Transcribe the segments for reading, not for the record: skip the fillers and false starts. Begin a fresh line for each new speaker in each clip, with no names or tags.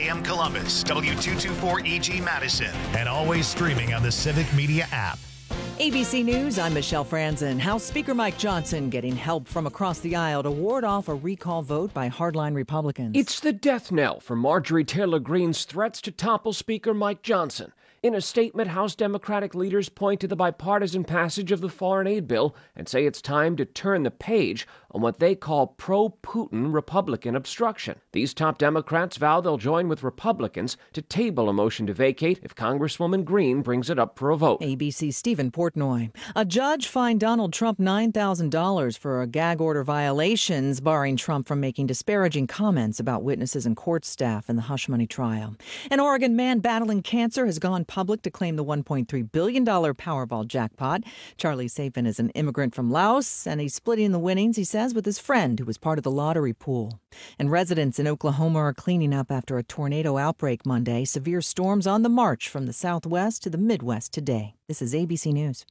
AM Columbus, W224EG Madison, and always streaming on the Civic Media app.
ABC News, I'm Michelle Franzen. House Speaker Mike Johnson getting help from across the aisle to ward off a recall vote by hardline Republicans.
It's the death knell for Marjorie Taylor Greene's threats to topple Speaker Mike Johnson. In a statement, House Democratic leaders point to the bipartisan passage of the foreign aid bill and say it's time to turn the page on what they call pro-Putin Republican obstruction. These top Democrats vow they'll join with Republicans to table a motion to vacate if Congresswoman Greene brings it up for a vote.
ABC's Stephen Portnoy. A judge fined Donald Trump $9,000 for a gag order violations, barring Trump from making disparaging comments about witnesses and court staff in the hush money trial. An Oregon man battling cancer has gone public to claim the $1.3 billion Powerball jackpot. Charlie Sapin is an immigrant from Laos, and he's splitting the winnings, he says, with his friend who was part of the lottery pool. And residents in Oklahoma are cleaning up after a tornado outbreak Monday. Severe storms on the march from the southwest to the Midwest today. This is ABC News.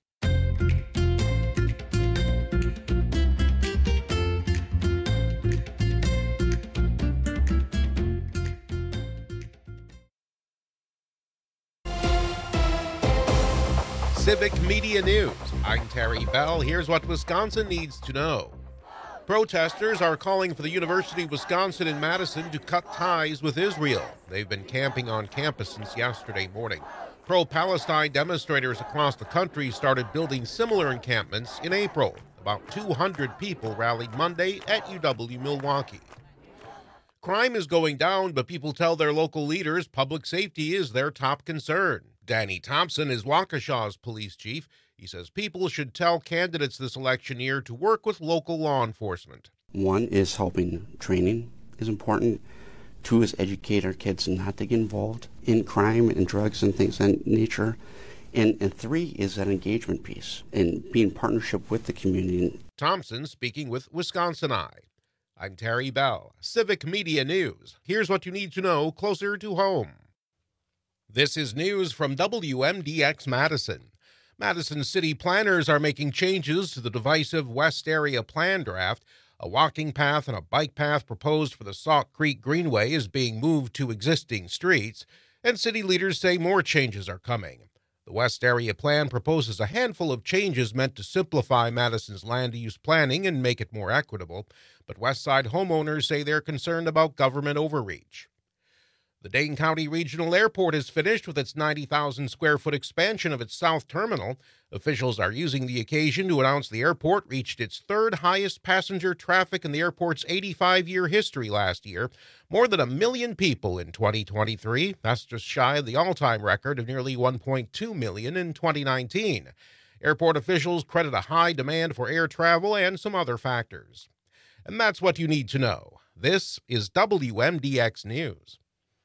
Civic Media News. I'm Terry Bell. Here's what Wisconsin needs to know. Protesters are calling for the University of Wisconsin in Madison to cut ties with Israel. They've been camping on campus since yesterday morning. Pro-Palestine demonstrators across the country started building similar encampments in April. About 200 people rallied Monday at UW-Milwaukee. Crime is going down, but people tell their local leaders public safety is their top concern. Danny Thompson is Waukesha's police chief. He says people should tell candidates this election year to work with local law enforcement.
One is helping training is important. Two is educate our kids not to get involved in crime and drugs and things of that nature. And three is that engagement piece and being in partnership with the community.
Thompson speaking with Wisconsin Eye. I'm Terry Bell, Civic Media News. Here's what you need to know closer to home. This is news from WMDX Madison. Madison city planners are making changes to the divisive West Area Plan draft. A walking path and a bike path proposed for the Sauk Creek Greenway is being moved to existing streets, and city leaders say more changes are coming. The West Area Plan proposes a handful of changes meant to simplify Madison's land use planning and make it more equitable, but West Side homeowners say they're concerned about government overreach. The Dane County Regional Airport is finished with its 90,000 square foot expansion of its south terminal. Officials are using the occasion to announce the airport reached its third highest passenger traffic in the airport's 85-year history last year, more than 1 million people in 2023. That's just shy of the all-time record of nearly 1.2 million in 2019. Airport officials credit a high demand for air travel and some other factors. And that's what you need to know. This is WMDX News.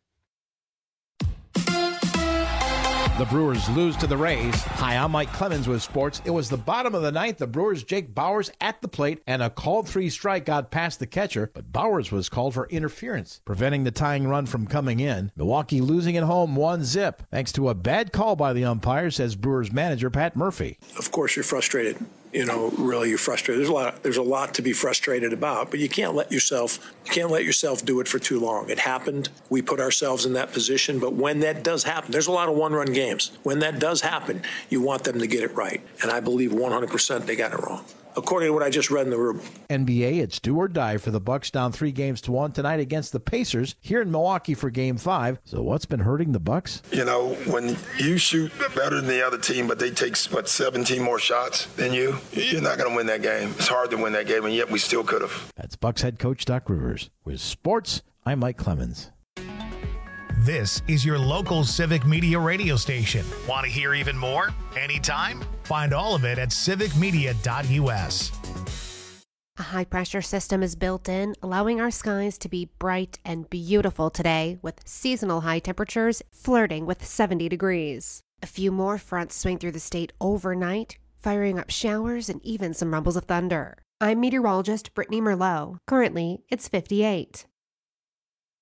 The Brewers lose to the Rays. Hi, I'm Mike Clemens with sports. It was the bottom of the ninth. The Brewers' Jake Bauers at the plate, and a called 3 strike got past the catcher, but Bauers was called for interference, preventing the tying run from coming in. Milwaukee losing at home 1-0, thanks to a bad call by the umpire, says Brewers manager Pat Murphy.
Of course you're frustrated. Really you're frustrated. There's a lot to be frustrated about, but you can't let yourself do it for too long. It happened. We put ourselves in that position, but when that does happen, there's a lot of one-run games. When that does happen, you want them to get it right. And I believe 100% they got it wrong, according to what I just read in the rule.
NBA, it's do or die for the Bucks, down 3-1 tonight against the Pacers here in Milwaukee for Game 5. So what's been hurting the Bucks?
When you shoot better than the other team, but they take, 17 more shots than you, you're not going to win that game. It's hard to win that game, and yet we still could have.
That's Bucks head coach Doc Rivers. With sports, I'm Mike Clemens.
This is your local Civic Media radio station. Want to hear even more? Anytime? Find all of it at civicmedia.us.
A high-pressure system is built in, allowing our skies to be bright and beautiful today, with seasonal high temperatures flirting with 70 degrees. A few more fronts swing through the state overnight, firing up showers and even some rumbles of thunder. I'm meteorologist Brittany Merlot. Currently, it's 58.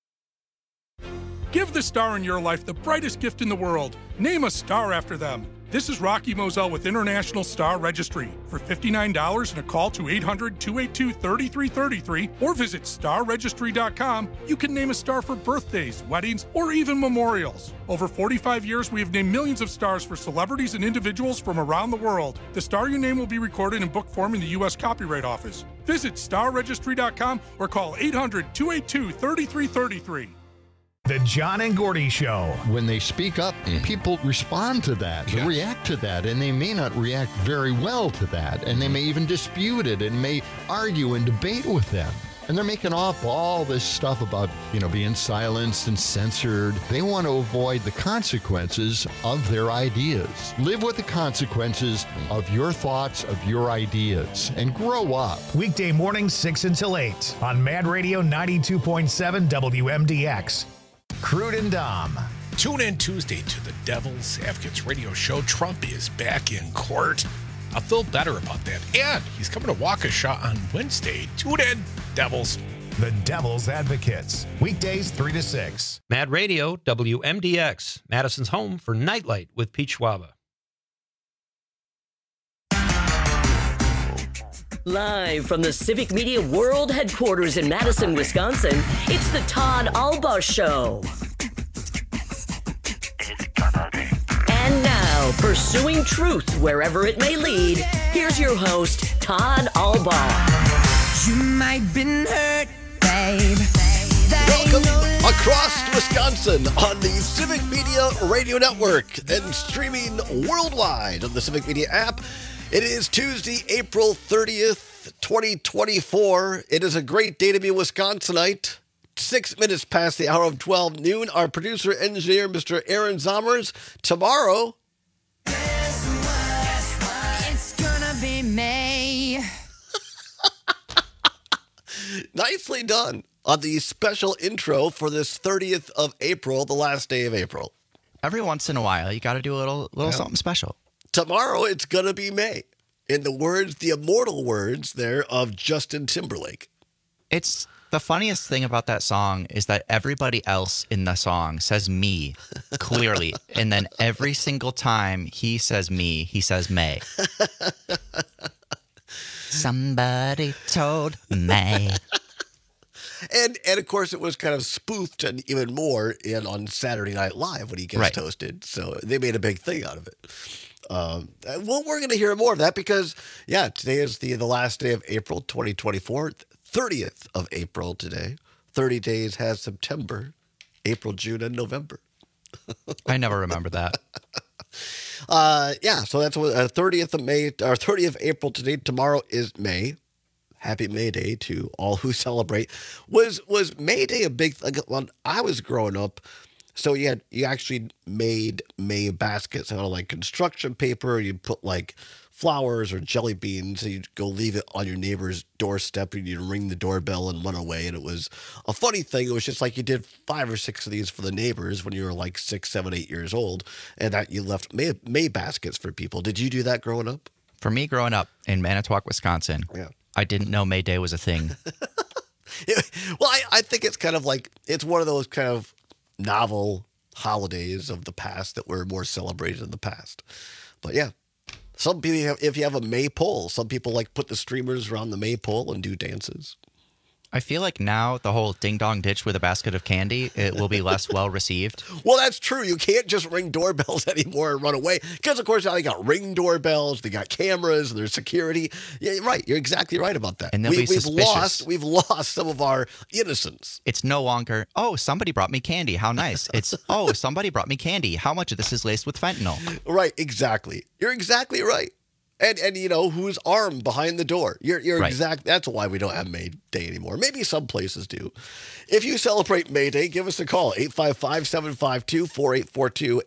Give the star in your life the brightest gift in the world. Name a star after them. This is Rocky Moselle with International Star Registry. For $59 and a call to 800-282-3333 or visit starregistry.com, you can name a star for birthdays, weddings, or even memorials. Over 45 years, we have named millions of stars for celebrities and individuals from around the world. The star you name will be recorded in book form in the U.S. Copyright Office. Visit starregistry.com or call 800-282-3333.
The John and Gordy Show.
When they speak up, people respond to that, they react to that, and they may not react very well to that, and they may even dispute it and may argue and debate with them. And they're making up all this stuff about, being silenced and censored. They want to avoid the consequences of their ideas. Live with the consequences of your thoughts, of your ideas, and grow up.
Weekday mornings 6 until 8 on Mad Radio 92.7 WMDX. Crude and Dom.
Tune in Tuesday to the Devil's Advocates radio show. Trump is back in court. I'll feel better about that. And he's coming to Waukesha on Wednesday. Tune in, Devils.
The Devil's Advocates. Weekdays 3 to 6.
Mad Radio, WMDX. Madison's home for Nightlight with Pete Schwaba.
Live from the Civic Media World Headquarters in Madison, Wisconsin, it's the Todd Albaugh Show. And now, pursuing truth wherever it may lead, here's your host, Todd Albaugh.
You might been hurt, babe.
Welcome across Wisconsin on the Civic Media Radio Network and streaming worldwide on the Civic Media app. It is Tuesday, April 30th, 2024. It is a great day to be a Wisconsinite. 6 minutes past the hour of 12 noon. Our producer, engineer, Mr. Aaron Zommers. Tomorrow.
It's gonna be May.
Nicely done on the special intro for this 30th of April, the last day of April.
Every once in a while, you got to do a little something special.
Tomorrow, it's going to be May. In the immortal words there of Justin Timberlake.
It's the funniest thing about that song is that everybody else in the song says me clearly. And then every single time he says me, he says May. Somebody told me.
And of course, it was kind of spoofed and even more on Saturday Night Live when he guest hosted. So they made a big thing out of it. Well, we're going to hear more of that because, today is the last day of April 2024, 30th of April today. 30 days has September, April, June, and November.
I never remember that.
So that's what 30th of May, or 30th of April today. Tomorrow is May. Happy May Day to all who celebrate. Was May Day a big thing? When I was growing up, so you actually made May baskets out of like construction paper. You'd put like flowers or jelly beans, and you'd go leave it on your neighbor's doorstep, and you'd ring the doorbell and run away. And it was a funny thing. It was just like you did 5 or 6 of these for the neighbors when you were like 6, 7, 8 years old, and that you left May baskets for people. Did you do that growing up?
For me, growing up in Manitowoc, Wisconsin, I didn't know May Day was a thing.
Well, I think it's kind of like it's one of those kind of novel holidays of the past that were more celebrated in the past. But some people, if you have a maypole, some people like put the streamers around the maypole and do dances.
I feel like now the whole ding-dong ditch with a basket of candy, it will be less well received.
Well, that's true. You can't just ring doorbells anymore and run away. Because, of course, now they got ring doorbells, they got cameras, and there's security. Yeah, you're right. You're exactly right about that.
And we've
lost some of our innocence.
It's no longer, oh, somebody brought me candy. How nice. It's, oh, somebody brought me candy. How much of this is laced with fentanyl?
Right, exactly. You're exactly right. And you know, who's armed behind the door. You're right. Exact. That's why we don't have May Day anymore. Maybe some places do. If you celebrate May Day, give us a call. 855-752-4842.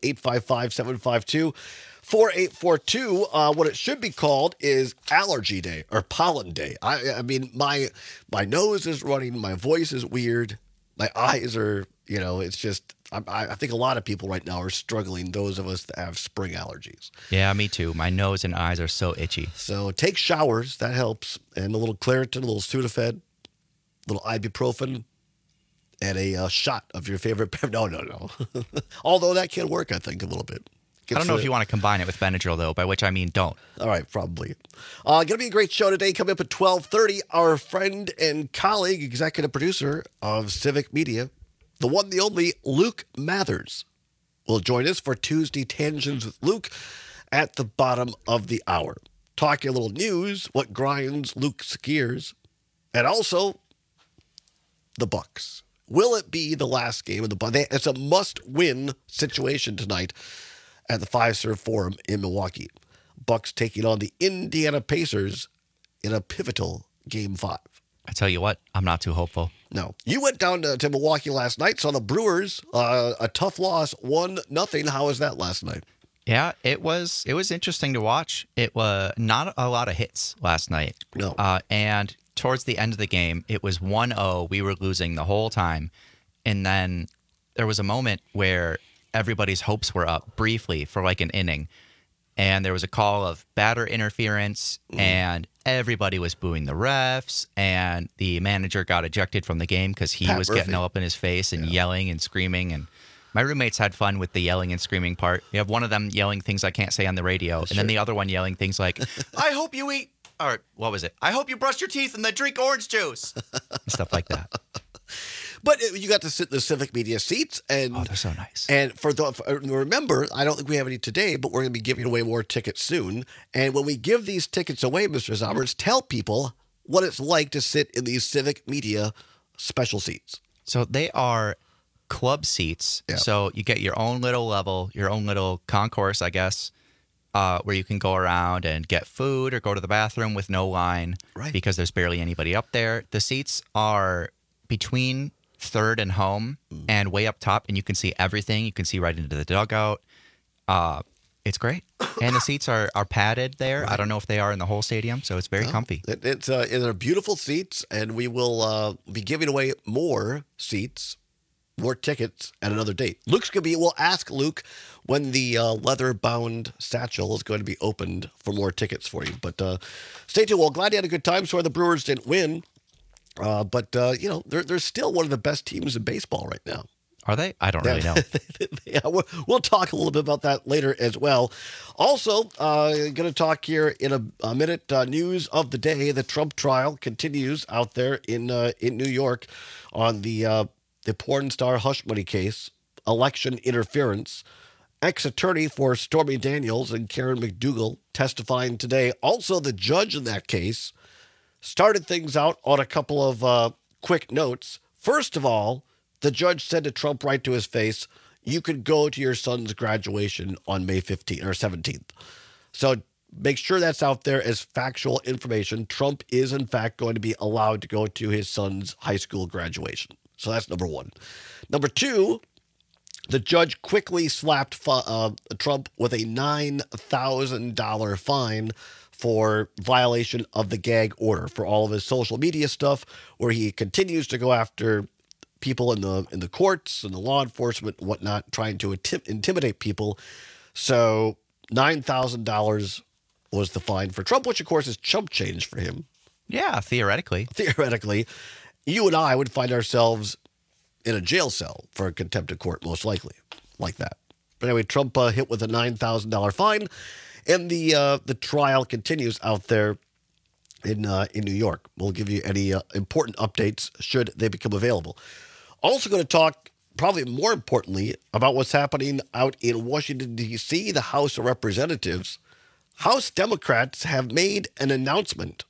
855-752-4842. What it should be called is Allergy Day or Pollen Day. I mean, my nose is running. My voice is weird. My eyes are, you know, it's just, I think a lot of people right now are struggling, those of us that have spring allergies.
Yeah, me too. My nose and eyes are so itchy.
So take showers. That helps. And a little Claritin, a little Sudafed, a little ibuprofen, and a shot of your favorite. No. Although that can work, I think, a little bit.
I don't know if you want to combine it with Benadryl, though, by which I mean don't.
All right, probably. Going to be a great show today. Coming up at 12:30, our friend and colleague, executive producer of Civic Media, the one, the only Luke Mathers, will join us for Tuesday Tangents with Luke at the bottom of the hour. Talking a little news, what grinds Luke's gears, and also the Bucks. Will it be the last game of the Bucks? It's a must-win situation tonight at the Fiserv Forum in Milwaukee. Bucks taking on the Indiana Pacers in a pivotal Game 5.
I tell you what, I'm not too hopeful.
No. You went down to Milwaukee last night, saw the Brewers, a tough loss, 1-0. How was that last night?
Yeah, it was interesting to watch. It was not a lot of hits last night.
No.
And towards the end of the game, it was 1-0. We were losing the whole time. And then there was a moment where everybody's hopes were up briefly for like an inning. And there was a call of batter interference, and everybody was booing the refs, and the manager got ejected from the game because he was getting all up in his face and yelling and screaming. And my roommates had fun with the yelling and screaming part. You have one of them yelling things I can't say on the radio, and then the other one yelling things like, I hope you eat, or what was it? I hope you brush your teeth and then drink orange juice. And stuff like that.
But you got to sit in the Civic Media seats, and
they're so nice.
And remember, I don't think we have any today, but we're going to be giving away more tickets soon. And when we give these tickets away, Mr. Zommers, tell people what it's like to sit in these Civic Media special seats.
So they are club seats. Yeah. So you get your own little level, your own little concourse, I guess, where you can go around and get food or go to the bathroom with no line, right? Because there's barely anybody up there. The seats are between third and home and way up top, and you can see everything. You can see right into the dugout. It's great. And the seats are padded there. Right. I don't know if they are in the whole stadium, so it's very comfy.
They're beautiful seats, and we will be giving away more seats, more tickets at another date. We'll ask Luke when the leather-bound satchel is going to be opened for more tickets for you. But stay tuned. Well, glad you had a good time. Sorry the Brewers didn't win. But they're still one of the best teams in baseball right now.
Are they? I don't really know.
Yeah, we'll talk a little bit about that later as well. Also, going to talk here in a minute. News of the day: the Trump trial continues out there in New York on the porn star hush money case, election interference. Ex-attorney for Stormy Daniels and Karen McDougal testifying today. Also, the judge in that case started things out on a couple of quick notes. First of all, the judge said to Trump right to his face, you could go to your son's graduation on May 15th or 17th. So make sure that's out there as factual information. Trump is, in fact, going to be allowed to go to his son's high school graduation. So that's number one. Number two, the judge quickly slapped Trump with a $9,000 fine for violation of the gag order for all of his social media stuff, where he continues to go after people in the courts and the law enforcement and whatnot, trying to intimidate people. So $9,000 was the fine for Trump, which of course is chump change for him.
Yeah, theoretically.
Theoretically, you and I would find ourselves in a jail cell for contempt of court, most likely, like that. But anyway, Trump hit with a $9,000 fine. And the trial continues out there in New York. We'll give you any important updates should they become available. Also going to talk, probably more importantly, about what's happening out in Washington, D.C., the House of Representatives. House Democrats have made an announcement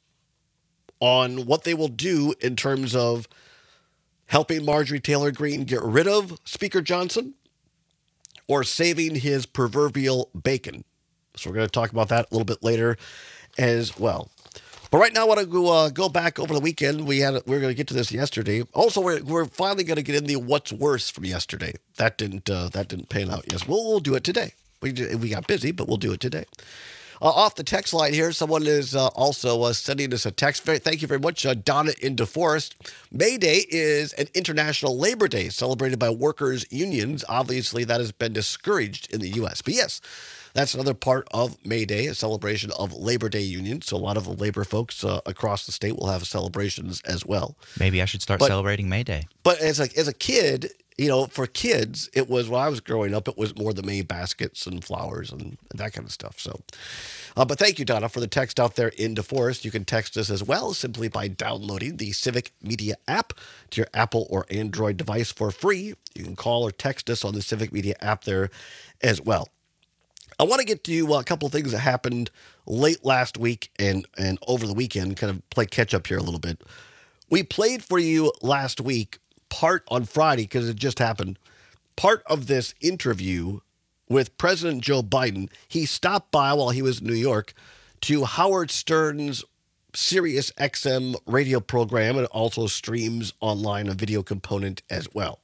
on what they will do in terms of helping Marjorie Taylor Greene get rid of Speaker Johnson or saving his proverbial bacon. So we're going to talk about that a little bit later as well. But right now, I want to go back over the weekend. We were going to get to this yesterday. Also, we're finally going to get in the what's worse from yesterday. That didn't pan out. Yes, we'll do it today. We got busy, but we'll do it today. Off the text line here, someone is also sending us a text. Thank you very much, Donna in DeForest. May Day is an International Labor Day celebrated by workers' unions. Obviously, that has been discouraged in the U.S. But yes, that's another part of May Day, a celebration of Labor Day unions. So a lot of the labor folks across the state will have celebrations as well.
Maybe I should start celebrating May Day.
But as a kid, for kids, it was, when I was growing up, it was more the May baskets and flowers and that kind of stuff. So, but thank you, Donna, for the text out there in DeForest. You can text us as well simply by downloading the Civic Media app to your Apple or Android device for free. You can call or text us on the Civic Media app there as well. I want to get to a couple of things that happened late last week and over the weekend, kind of play catch up here a little bit. We played for you last week, part on Friday, because it just happened, part of this interview with President Joe Biden. He stopped by while he was in New York to Howard Stern's Sirius XM radio program, and also streams online a video component as well.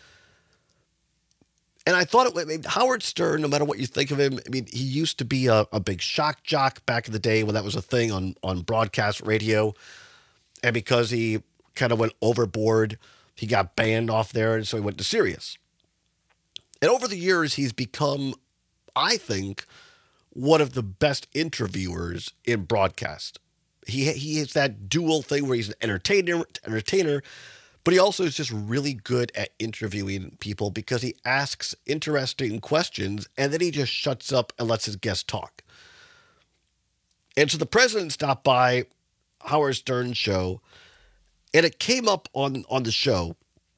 And I thought Howard Stern, no matter what you think of him, I mean, he used to be a big shock jock back in the day when that was a thing on broadcast radio. And because he kind of went overboard, he got banned off there, and so he went to Sirius. And over the years, he's become, I think, one of the best interviewers in broadcast. He has that dual thing where he's an entertainer, but he also is just really good at interviewing people because he asks interesting questions and then he just shuts up and lets his guests talk. And so the president stopped by Howard Stern's show, and it came up on the show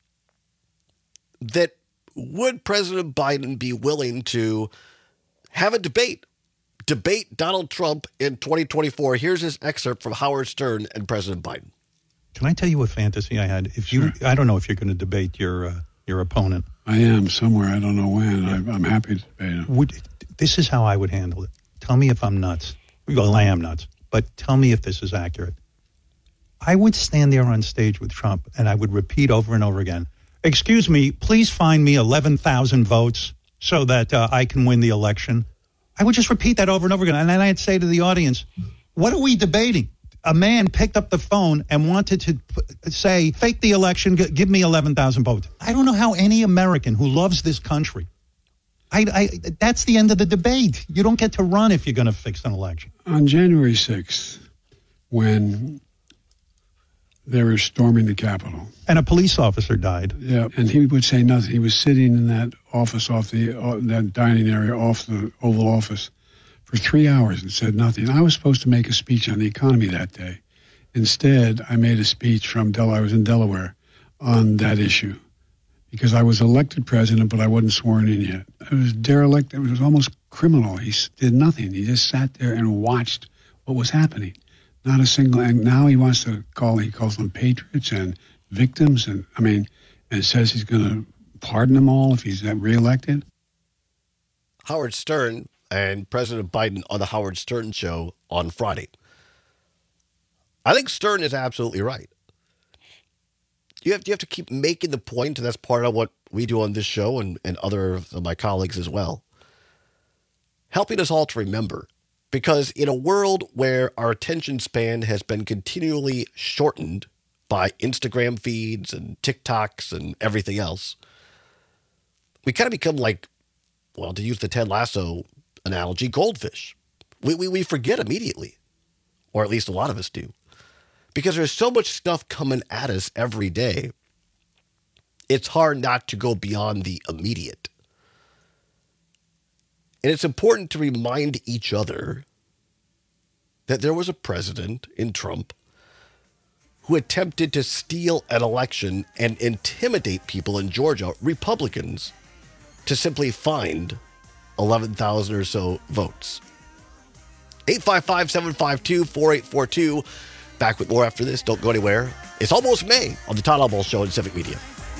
that would President Biden be willing to have a debate Donald Trump in 2024? Here's his excerpt from Howard Stern and President Biden.
Can I tell you a fantasy I had? I don't know if you're going to debate your opponent.
I am somewhere. I don't know when. Yeah. I'm happy to debate him.
This is how I would handle it. Tell me if I'm nuts. Well, I am nuts, but tell me if this is accurate. I would stand there on stage with Trump, and I would repeat over and over again, "Excuse me, please find me 11,000 votes so that I can win the election." I would just repeat that over and over again. And then I'd say to the audience, what are we debating? A man picked up the phone and wanted to say, fake the election, give me 11,000 votes. I don't know how any American who loves this country, that's the end of the debate. You don't get to run if you're going to fix an election.
On January 6th, when they were storming the Capitol.
And a police officer died.
Yeah, and he would say nothing. He was sitting in that office that dining area off the Oval Office for 3 hours and said nothing. I was supposed to make a speech on the economy that day. Instead, I made a speech I was in Delaware on that issue because I was elected president, but I wasn't sworn in yet. It was derelict. It was almost criminal. He did nothing. He just sat there and watched what was happening. Not a single, and now he wants to he calls them patriots and victims, and says he's going to pardon them all if he's reelected.
Howard Stern and President Biden on the Howard Stern show on Friday. I think Stern is absolutely right. You have to keep making the point, and that's part of what we do on this show and other of my colleagues as well. Helping us all to remember. Because in a world where our attention span has been continually shortened by Instagram feeds and TikToks and everything else, we kind of become like, well, to use the Ted Lasso analogy, goldfish. We forget immediately, or at least a lot of us do, because there's so much stuff coming at us every day. It's hard not to go beyond the immediate. And it's important to remind each other that there was a president in Trump who attempted to steal an election and intimidate people in Georgia, Republicans, to simply find 11,000 or so votes. 855-752-4842. Back with more after this. Don't go anywhere. It's almost May on the Todd Albaugh Show in Civic Media.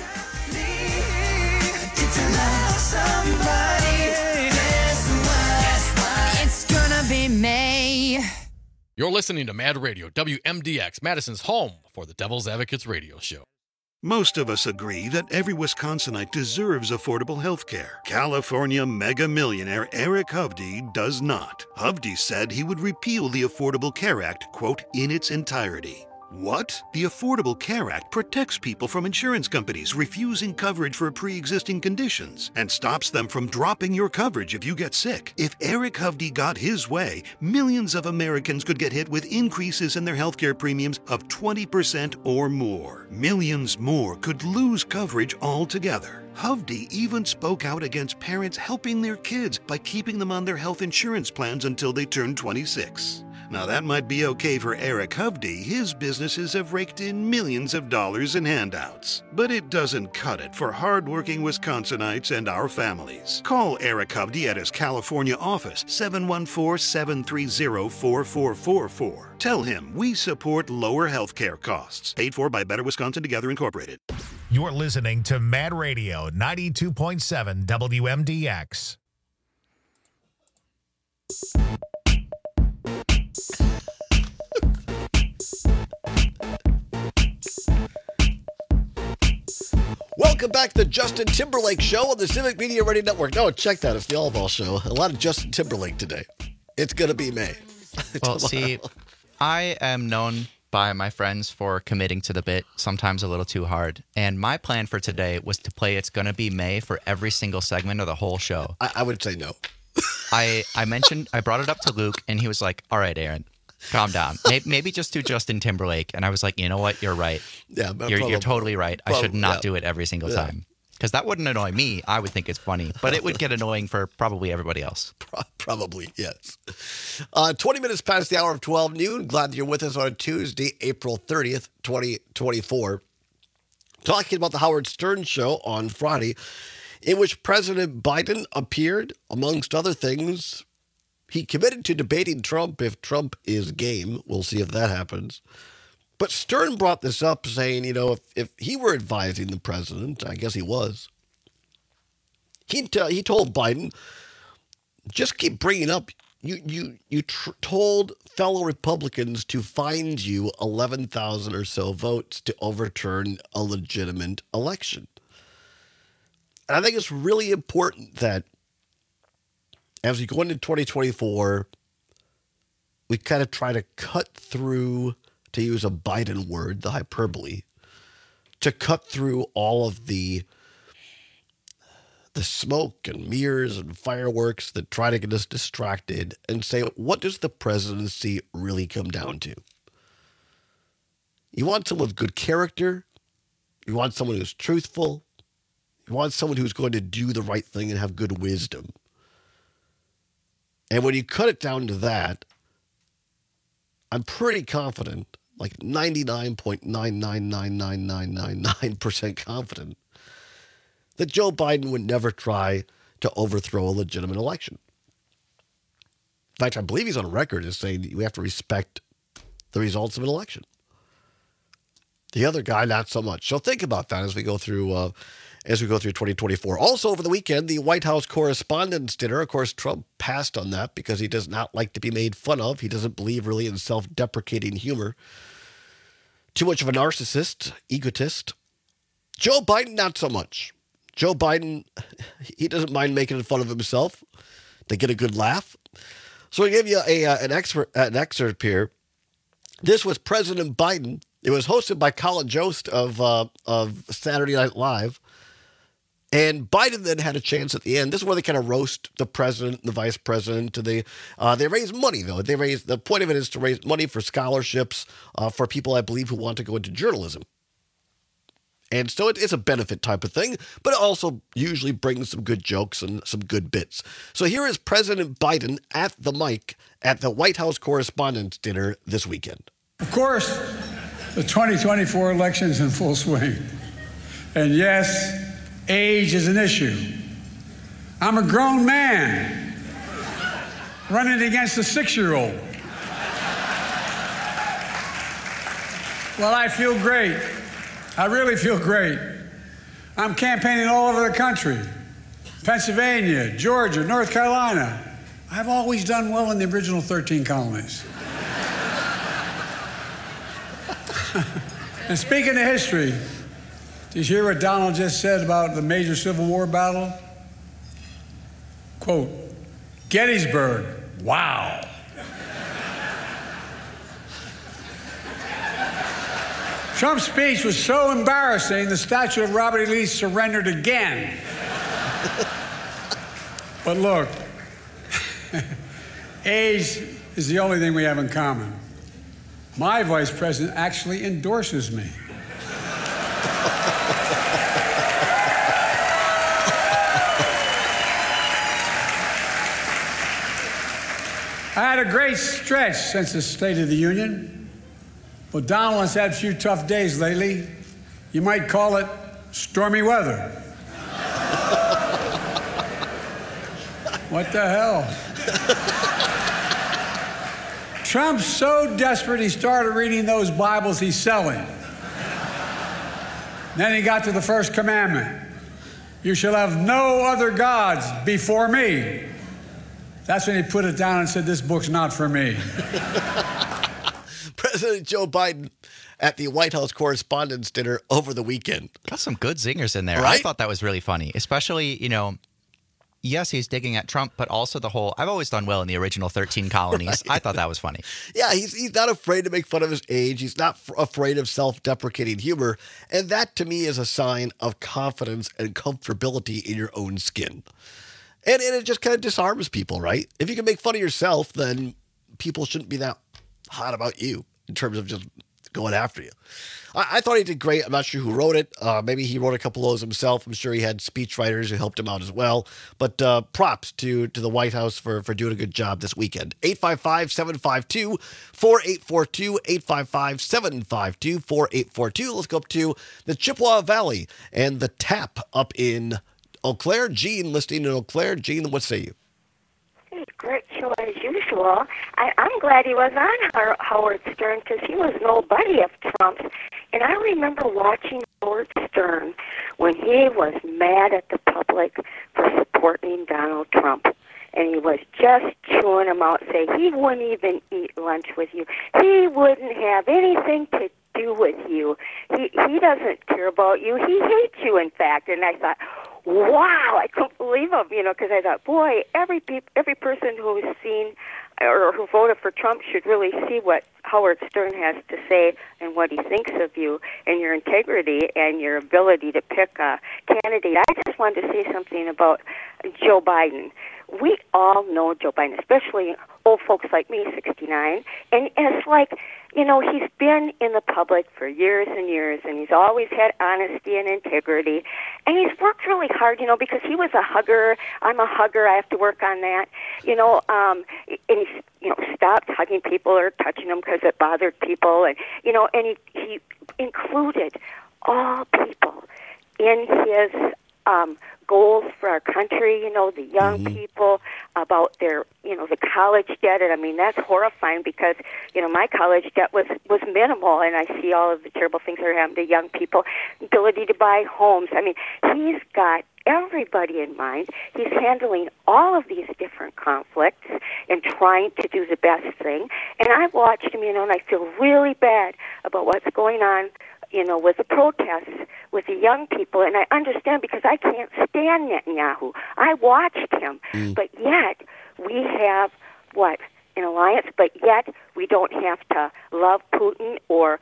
You're listening to Mad Radio, WMDX, Madison's home for the Devil's Advocates radio show.
Most of us agree that every Wisconsinite deserves affordable health care. California mega millionaire Eric Hovde does not. Hovde said he would repeal the Affordable Care Act, quote, in its entirety. What? The Affordable Care Act protects people from insurance companies refusing coverage for pre-existing conditions and stops them from dropping your coverage if you get sick. If Eric Hovde got his way, millions of Americans could get hit with increases in their healthcare premiums of 20% or more. Millions more could lose coverage altogether. Hovde even spoke out against parents helping their kids by keeping them on their health insurance plans until they turn 26. Now that might be okay for Eric Hovde. His businesses have raked in millions of dollars in handouts. But it doesn't cut it for hardworking Wisconsinites and our families. Call Eric Hovde at his California office, 714-730-4444. Tell him we support lower health care costs. Paid for by Better Wisconsin Together Incorporated.
You're listening to Mad Radio 92.7 WMDX.
Welcome back to the Justin Timberlake Show on the Civic Media Radio Network. No, check that. It's the All Ball Show. A lot of Justin Timberlake today. It's going to be May.
Well, see, I am known by my friends for committing to the bit, sometimes a little too hard. And my plan for today was to play It's Gonna Be May for every single segment of the whole show.
I would say no.
I brought it up to Luke, and he was like, all right, Aaron, calm down. Maybe just do Justin Timberlake. And I was like, you know what? You're right.
Yeah,
you're totally right. I should not do it every single time. Because that wouldn't annoy me. I would think it's funny. But it would get annoying for probably everybody else.
Probably, yes. 20 minutes past the hour of 12 noon. Glad that you're with us on Tuesday, April 30th, 2024. Talking about the Howard Stern Show on Friday, in which President Biden appeared, amongst other things. He committed to debating Trump if Trump is game. We'll see if that happens. But Stern brought this up, saying, you know, if he were advising the president, I guess he was, he told Biden, just keep bringing up, you told fellow Republicans to find you 11,000 or so votes to overturn a legitimate election. And I think it's really important that as we go into 2024, we kind of try to cut through, to use a Biden word, the hyperbole, to cut through all of the smoke and mirrors and fireworks that try to get us distracted and say, what does the presidency really come down to? You want someone with good character. You want someone who's truthful. You want someone who's going to do the right thing and have good wisdom. And when you cut it down to that, I'm pretty confident, like 99.999999% confident, that Joe Biden would never try to overthrow a legitimate election. In fact, I believe he's on record as saying we have to respect the results of an election. The other guy, not so much. So think about that as we go through 2024. Also over the weekend, the White House Correspondents' Dinner. Of course, Trump passed on that because he does not like to be made fun of. He doesn't believe really in self-deprecating humor. Too much of a narcissist, egotist. Joe Biden, not so much. Joe Biden, he doesn't mind making fun of himself to get a good laugh. So I give you an excerpt here. This was President Biden. It was hosted by Colin Jost of Saturday Night Live. And Biden then had a chance at the end. This is where they kind of roast the president and the vice president. They raise money, though. The point of it is to raise money for scholarships for people, I believe, who want to go into journalism. And so it's a benefit type of thing, but it also usually brings some good jokes and some good bits. So here is President Biden at the mic at the White House Correspondents' Dinner this weekend.
Of course, the 2024 election is in full swing. And yes, age is an issue. I'm a grown man running against a 6-year-old. Well, I feel great. I really feel great. I'm campaigning all over the country. Pennsylvania, Georgia, North Carolina. I've always done well in the original 13 colonies. And speaking of history, did you hear what Donald just said about the major Civil War battle? Quote, Gettysburg, wow. Trump's speech was so embarrassing, the statue of Robert E. Lee surrendered again. But look, age is the only thing we have in common. My vice president actually endorses me. I had a great stretch since the State of the Union. Well, Donald has had a few tough days lately. You might call it stormy weather. What the hell? Trump's so desperate he started reading those Bibles he's selling. Then he got to the first commandment. You shall have no other gods before me. That's when he put it down and said, this book's not for me.
President Joe Biden at the White House Correspondents' Dinner over the weekend.
Got some good zingers in there.
Right?
I thought that was really funny, especially, yes, he's digging at Trump, but also the whole, I've always done well in the original 13 colonies. Right. I thought that was funny.
Yeah, he's not afraid to make fun of his age. He's not afraid of self-deprecating humor. And that, to me, is a sign of confidence and comfortability in your own skin. And it just kind of disarms people, right? If you can make fun of yourself, then people shouldn't be that hot about you in terms of just going after you. I thought he did great. I'm not sure who wrote it. Maybe he wrote a couple of those himself. I'm sure he had speechwriters who helped him out as well. But props to the White House for doing a good job this weekend. 855-752-4842, 855-752-4842. Let's go up to the Chippewa Valley and the Tap up in Eau Claire. Gene, listening in Eau Claire. Gene, what say you?
Great show as usual. I'm glad he was on Howard Stern because he was no buddy of Trump's. And I remember watching Howard Stern when he was mad at the public for supporting Donald Trump. And he was just chewing him out, saying he wouldn't even eat lunch with you. He wouldn't have anything to do with you. He doesn't care about you. He hates you, in fact. And I thought, wow, I couldn't believe him, because I thought, boy, every person who's seen or who voted for Trump should really see what Howard Stern has to say and what he thinks of you and your integrity and your ability to pick a candidate. I just wanted to say something about Joe Biden. We all know Joe Biden, especially old folks like me, 69, and it's like, he's been in the public for years and years, and he's always had honesty and integrity, and he's worked really hard, because he was a hugger. I'm a hugger. I have to work on that, and he's, stopped hugging people or touching them because it bothered people, and, and he included all people in his goals for our country, the young people, about their, the college debt. And I mean, that's horrifying because, my college debt was minimal, and I see all of the terrible things that are happening to young people, ability to buy homes. I mean, he's got everybody in mind. He's handling all of these different conflicts and trying to do the best thing. And I've watched him, and I feel really bad about what's going on, with the protests with the young people. And I understand because I can't stand Netanyahu. I watched him. But yet we have, an alliance, but yet we don't have to love Putin or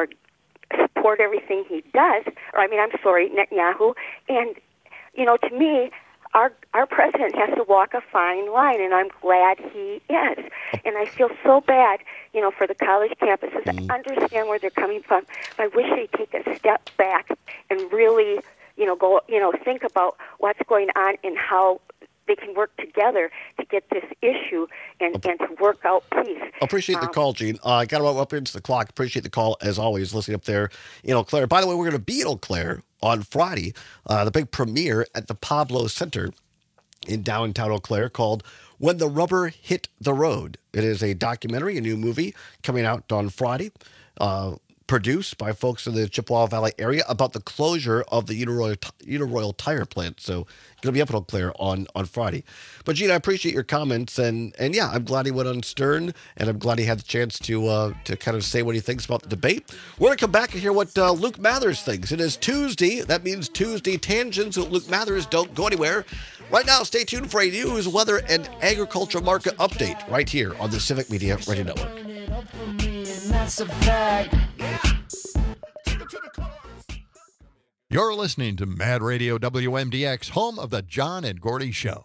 support everything he does. Netanyahu. And, to me, our president has to walk a fine line, and I'm glad he is. And I feel so bad, for the college campuses. I understand where they're coming from. I wish they'd take a step back and really, go, think about what's going on and how they can work together to get this issue and to work out peace.
Appreciate the call, Gene. I got to run up into the clock. Appreciate the call, as always, listening up there in Eau Claire. By the way, we're going to be in Eau Claire on Friday, the big premiere at the Pablo Center in downtown Eau Claire called When the Rubber Hit the Road. It is a documentary, a new movie coming out on Friday, produced by folks in the Chippewa Valley area about the closure of the Uniroyal tire plant. So it's going to be up in Eau Claire on Friday. But, Gene, I appreciate your comments. And yeah, I'm glad he went on Stern, and I'm glad he had the chance to kind of say what he thinks about the debate. We're going to come back and hear what Luke Mathers thinks. It is Tuesday. That means Tuesday Tangents with Luke Mathers. Don't go anywhere. Right now, stay tuned for a news, weather, and agriculture market update right here on the Civic Media Radio Network.
That's a fact.
You're listening to Mad Radio WMDX, home of the John and Gordy Show.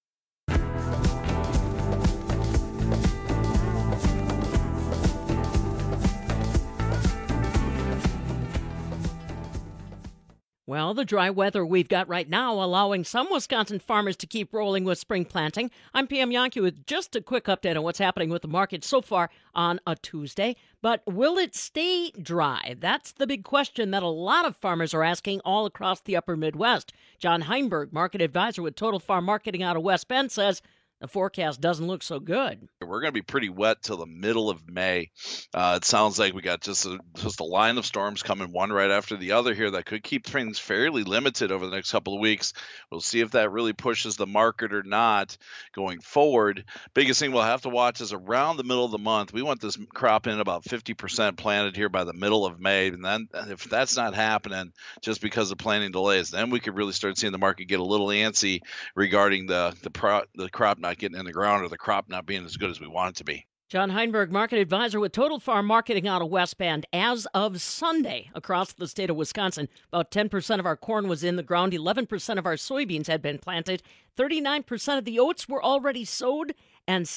Well, the dry weather we've got right now allowing some Wisconsin farmers to keep rolling with spring planting. I'm Pam Yankee with just a quick update on what's happening with the market so far on a Tuesday. But will it stay dry? That's the big question that a lot of farmers are asking all across the upper Midwest. John Heinberg, market advisor with Total Farm Marketing out of West Bend, says the forecast doesn't look so good.
We're going to be pretty wet till the middle of May. It sounds like we got just a line of storms coming one right after the other here that could keep things fairly limited over the next couple of weeks. We'll see if that really pushes the market or not going forward. Biggest thing we'll have to watch is around the middle of the month. We want this crop in about 50% planted here by the middle of May. And then if that's not happening just because of planting delays, then we could really start seeing the market get a little antsy regarding the crop not getting in the ground or the crop not being as good as we want it to be.
John Heinberg, market advisor with Total Farm Marketing out of West Bend. As of Sunday, across the state of Wisconsin, about 10% of our corn was in the ground, 11% of our soybeans had been planted, 39% of the oats were already sowed, and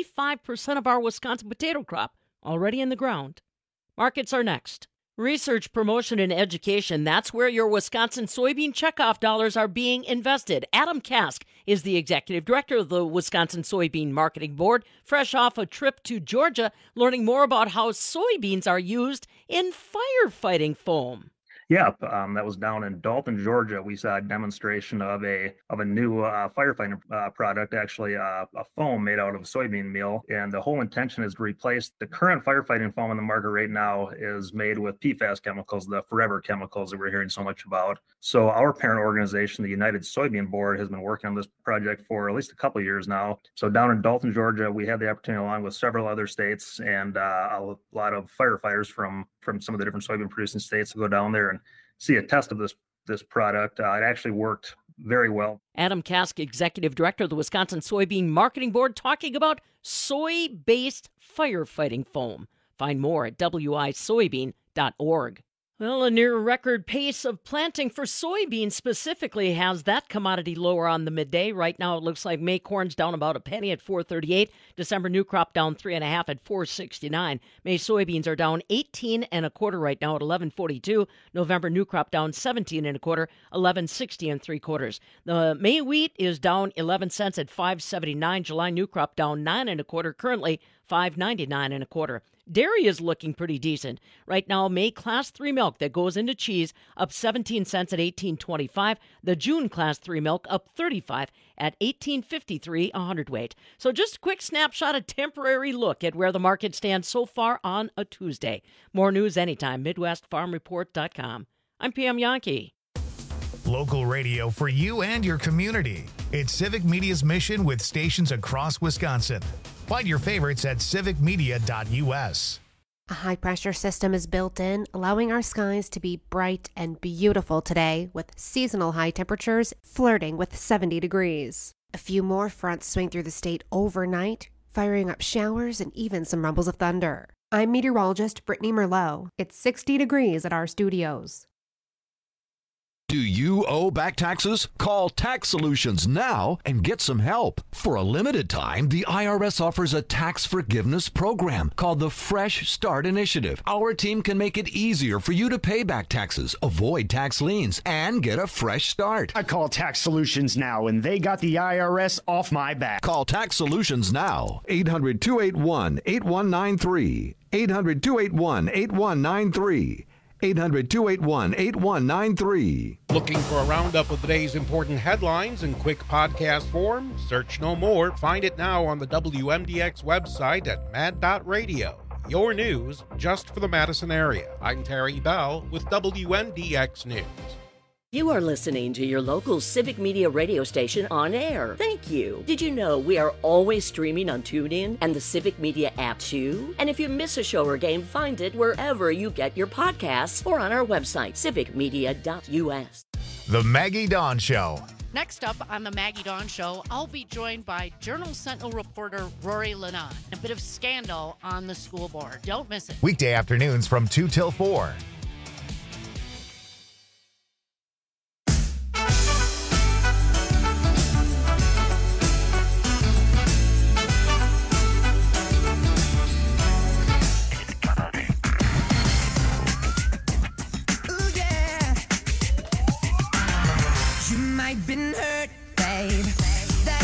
75% of our Wisconsin potato crop already in the ground. Markets are next. Research, promotion, and education, that's where your Wisconsin soybean checkoff dollars are being invested. Adam Kask is the executive director of the Wisconsin Soybean Marketing Board, fresh off a trip to Georgia, learning more about how soybeans are used in firefighting foam.
Yeah, that was down in Dalton, Georgia. We saw a demonstration of a new firefighting product, actually a foam made out of soybean meal. And the whole intention is to replace the current firefighting foam in the market right now is made with PFAS chemicals, the forever chemicals that we're hearing so much about. So our parent organization, the United Soybean Board, has been working on this project for at least a couple of years now. So down in Dalton, Georgia, we had the opportunity, along with several other states and a lot of firefighters from some of the different soybean producing states, to go down there and see a test of this product. It actually worked very well.
Adam Kask, executive director of the Wisconsin Soybean Marketing Board, talking about soy-based firefighting foam. Find more at wisoybean.org. Well, a near record pace of planting for soybeans specifically has that commodity lower on the midday. Right now, it looks like May corn's down about a penny at $4.38. December new crop down 3.5 at $4.69. May soybeans are down 18 1/4 right now at $11.42. November new crop down 17 1/4, $11.60 3/4. The May wheat is down 11 cents at $5.79. July new crop down 9 1/4, currently $5.99 1/4. Dairy is looking pretty decent. Right now, May Class 3 milk that goes into cheese up 17 cents at $18.25. The June Class 3 milk up 35 at $18.53 a hundredweight. So just a quick snapshot, a temporary look at where the market stands so far on a Tuesday. More news anytime, MidwestFarmReport.com. I'm Pam Yankee.
Local radio for you and your community. It's Civic Media's mission with stations across Wisconsin. Find your favorites at civicmedia.us.
A high-pressure system is built in, allowing our skies to be bright and beautiful today, with seasonal high temperatures flirting with 70 degrees. A few more fronts swing through the state overnight, firing up showers and even some rumbles of thunder. I'm meteorologist Brittany Merlot. It's 60 degrees at our studios.
Do you owe back taxes? Call Tax Solutions now and get some help. For a limited time, the IRS offers a tax forgiveness program called the Fresh Start Initiative. Our team can make it easier for you to pay back taxes, avoid tax liens, and get a fresh start.
I call Tax Solutions now, and they got the IRS off my back.
Call Tax Solutions now. 800-281-8193. 800-281-8193. 800-281-8193.
Looking for a roundup of the day's important headlines in quick podcast form? Search no more. Find it now on the WMDX website at mad.radio. Your news just for the Madison area. I'm Terry Bell with WMDX News.
You are listening to your local Civic Media radio station on air. Thank you. Did you know we are always streaming on TuneIn and the Civic Media app too? And if you miss a show or game, find it wherever you get your podcasts or on our website, civicmedia.us.
The Maggie Dawn Show.
Next up on the Maggie Dawn Show, I'll be joined by Journal-Sentinel reporter Rory Lennon. A bit of scandal on the school board. Don't miss it.
Weekday afternoons from 2 till 4.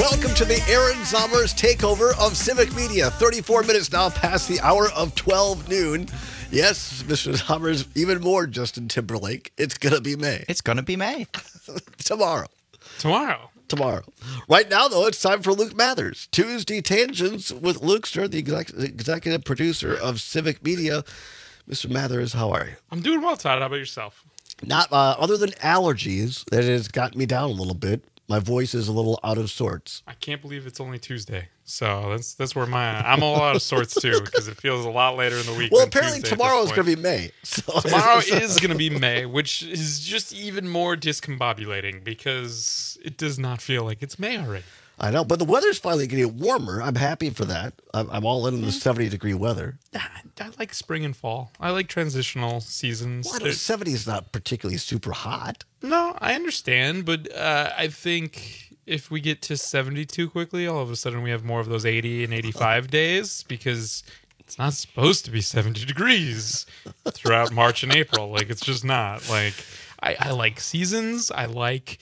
Welcome to the Aaron Zommers takeover of Civic Media. 34 minutes now past the hour of 12 noon. Yes, Mr. Zommers, even more Justin Timberlake. It's going to be May.
It's going to be May.
Tomorrow.
Tomorrow.
Right now, though, it's time for Luke Mathers. Tuesday Tangents with Lukester, the executive producer of Civic Media. Mr. Mathers, how are you?
I'm doing well, Todd. How about yourself?
Not other than allergies, that has gotten me down a little bit. My voice is a little out of sorts.
I can't believe it's only Tuesday. So that's where I'm all out of sorts too, because it feels a lot later in the week.
Well,
than
apparently
Tuesday
tomorrow is going to be May. So.
Tomorrow is going to be May, which is just even more discombobulating because it does not feel like it's May already.
I know, but the weather's finally getting warmer. I'm happy for that. I'm all in the 70-degree weather.
I like spring and fall. I like transitional seasons.
Well, 70 is not particularly super hot.
No, I understand, but I think if we get to 72 quickly, all of a sudden we have more of those 80 and 85 days because it's not supposed to be 70 degrees throughout March and April. Like, it's just not. Like, I like seasons. I like,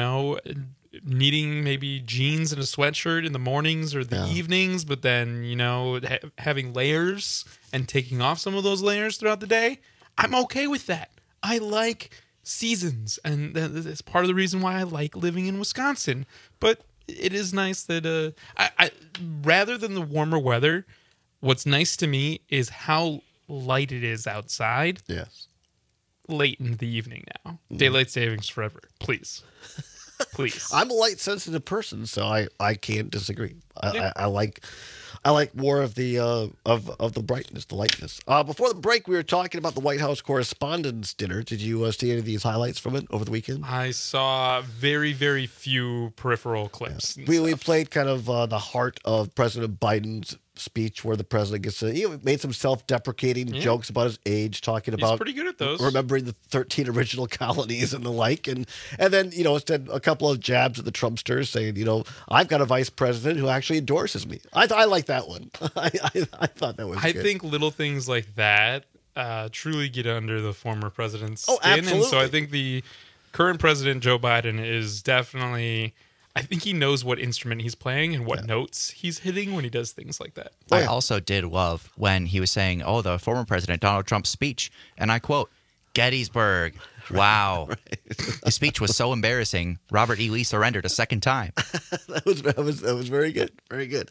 needing maybe jeans and a sweatshirt in the mornings or the evenings, but then, having layers and taking off some of those layers throughout the day, I'm okay with that. I like seasons, and that's part of the reason why I like living in Wisconsin. But it is nice that I rather than the warmer weather, what's nice to me is how light it is outside.
Yes.
Late in the evening now. Daylight savings forever, please. Please.
I'm a light sensitive person, so I can't disagree. I like more of the of the brightness, the lightness. Before the break, we were talking about the White House Correspondents' Dinner. Did you see any of these highlights from it over the weekend?
I saw very, very few peripheral clips.
Yeah. We played kind of the heart of President Biden's speech, where the president gets he made some self-deprecating jokes about his age, talking about
he's pretty good at those,
remembering the 13 original colonies and the like, and then said a couple of jabs at the Trumpsters, saying I've got a vice president who actually endorses me. I like that one. I thought that was good.
I think little things like that truly get under the former president's
skin. Absolutely.
And so I think the current president, Joe Biden, is definitely, I think he knows what instrument he's playing and what notes he's hitting when he does things like that.
I also did love when he was saying, the former president, Donald Trump's speech, and I quote, Gettysburg. Wow. His speech was so embarrassing, Robert E. Lee surrendered a second time.
That was very good. Very good.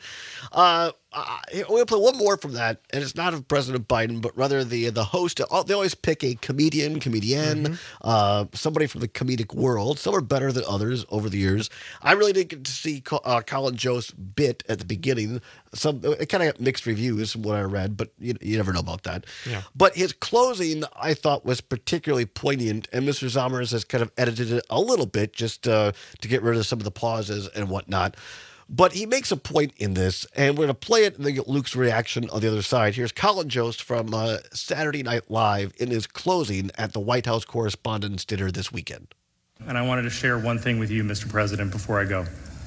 We'll play one more from that, and it's not of President Biden, but rather the host. They always pick a comedian, somebody from the comedic world. Some are better than others over the years. I really didn't get to see Colin Jost's bit at the beginning. It kind of got mixed reviews from what I read, but you never know about that.
Yeah.
But his closing, I thought, was particularly poignant, and Mr. Zommers has kind of edited it a little bit just to get rid of some of the pauses and whatnot. But he makes a point in this, and we're going to play it and then get Luke's reaction on the other side. Here's Colin Jost from Saturday Night Live in his closing at the White House Correspondents' Dinner this weekend.
And I wanted to share one thing with you, Mr. President, before I go.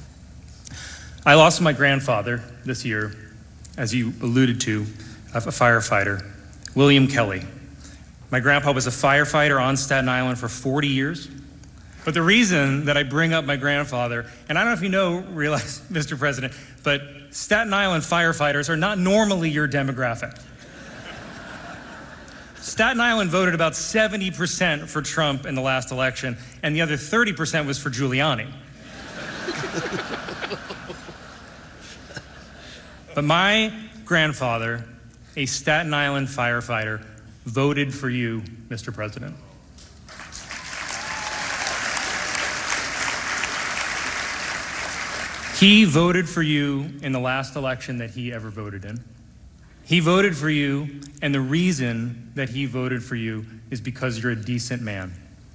I lost my grandfather this year, as you alluded to, a firefighter, William Kelly. My grandpa was a firefighter on Staten Island for 40 years. But the reason that I bring up my grandfather, and I don't know if you realize, Mr. President, but Staten Island firefighters are not normally your demographic. Staten Island voted about 70% for Trump in the last election, and the other 30% was for Giuliani. But my grandfather, a Staten Island firefighter, voted for you, Mr. President. He voted for you in the last election that he ever voted in. He voted for you, and the reason that he voted for you is because you're a decent man.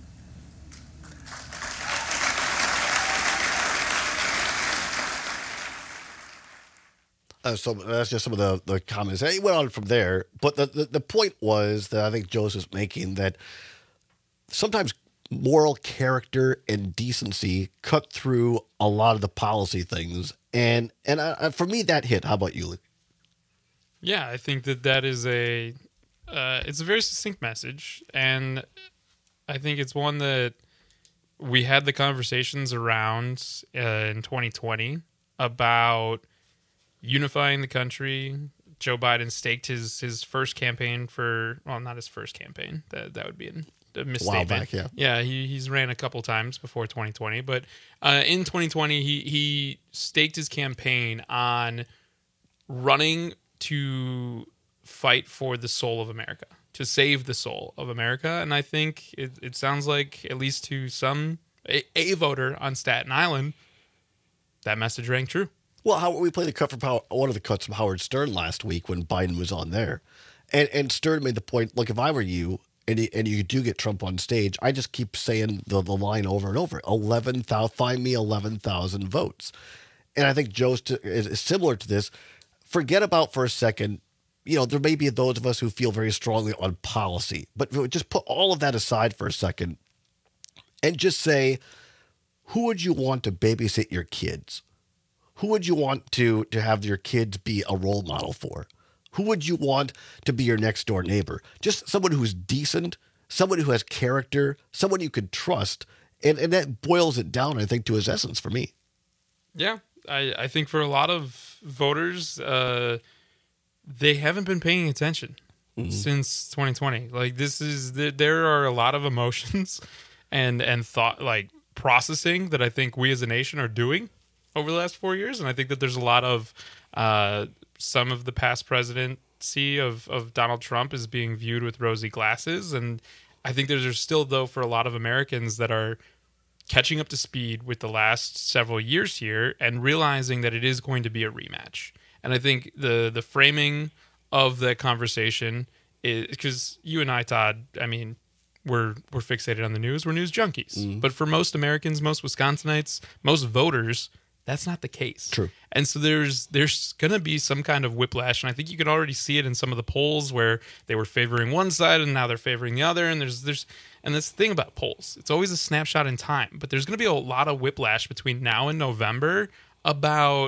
So that's just some of the comments. He went on from there, but the point was that I think Joseph's making that sometimes moral character and decency cut through a lot of the policy things, and for me that hit. How about you, Luke?
Yeah, I think that is it's a very succinct message, and I think it's one that we had the conversations around in 2020 about unifying the country. Joe Biden staked his first campaign not his first campaign. That would be a misstatement.
A while back, yeah.
Yeah, he's ran a couple times before 2020, but in 2020 he staked his campaign on running to fight for the soul of America, to save the soul of America, and I think it sounds like, at least to a voter on Staten Island, that message rang true.
Well, we played one of the cuts from Howard Stern last week when Biden was on there, and Stern made the point: look, if I were you, and you do get Trump on stage, I just keep saying the line over and over: 11,000, find me 11,000 votes. And I think Joe is similar to this. Forget about for a second, there may be those of us who feel very strongly on policy, but just put all of that aside for a second, and just say, who would you want to babysit your kids? Who would you want to have your kids be a role model for? Who would you want to be your next door neighbor? Just someone who's decent, someone who has character, someone you could trust. And that boils it down, I think, to his essence for me.
Yeah, I think for a lot of voters, they haven't been paying attention since 2020. Like, there are a lot of emotions and thought, like, processing that I think we as a nation are doing over the last 4 years. And I think that there's a lot of some of the past presidency of Donald Trump is being viewed with rosy glasses. And I think there's still, though, for a lot of Americans that are catching up to speed with the last several years here and realizing that it is going to be a rematch. And I think the framing of the conversation is, because you and I, Todd, I mean, we're fixated on the news. We're news junkies. But for most Americans, most Wisconsinites, most voters, that's not the case.
True. And
so there's going to be some kind of whiplash, and I think you can already see it in some of the polls where they were favoring one side and now they're favoring the other. And there's this thing about polls. It's always a snapshot in time, but there's going to be a lot of whiplash between now and November about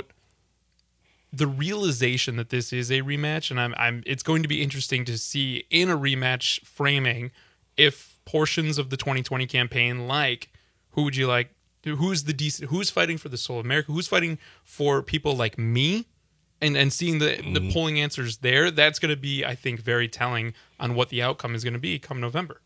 the realization that this is a rematch, and it's going to be interesting to see in a rematch framing if portions of the 2020 campaign, like who would you like, who's the decent, who's fighting for the soul of America, who's fighting for people like me, and seeing the polling answers there, that's going to be, I think, very telling on what the outcome is going to be come November.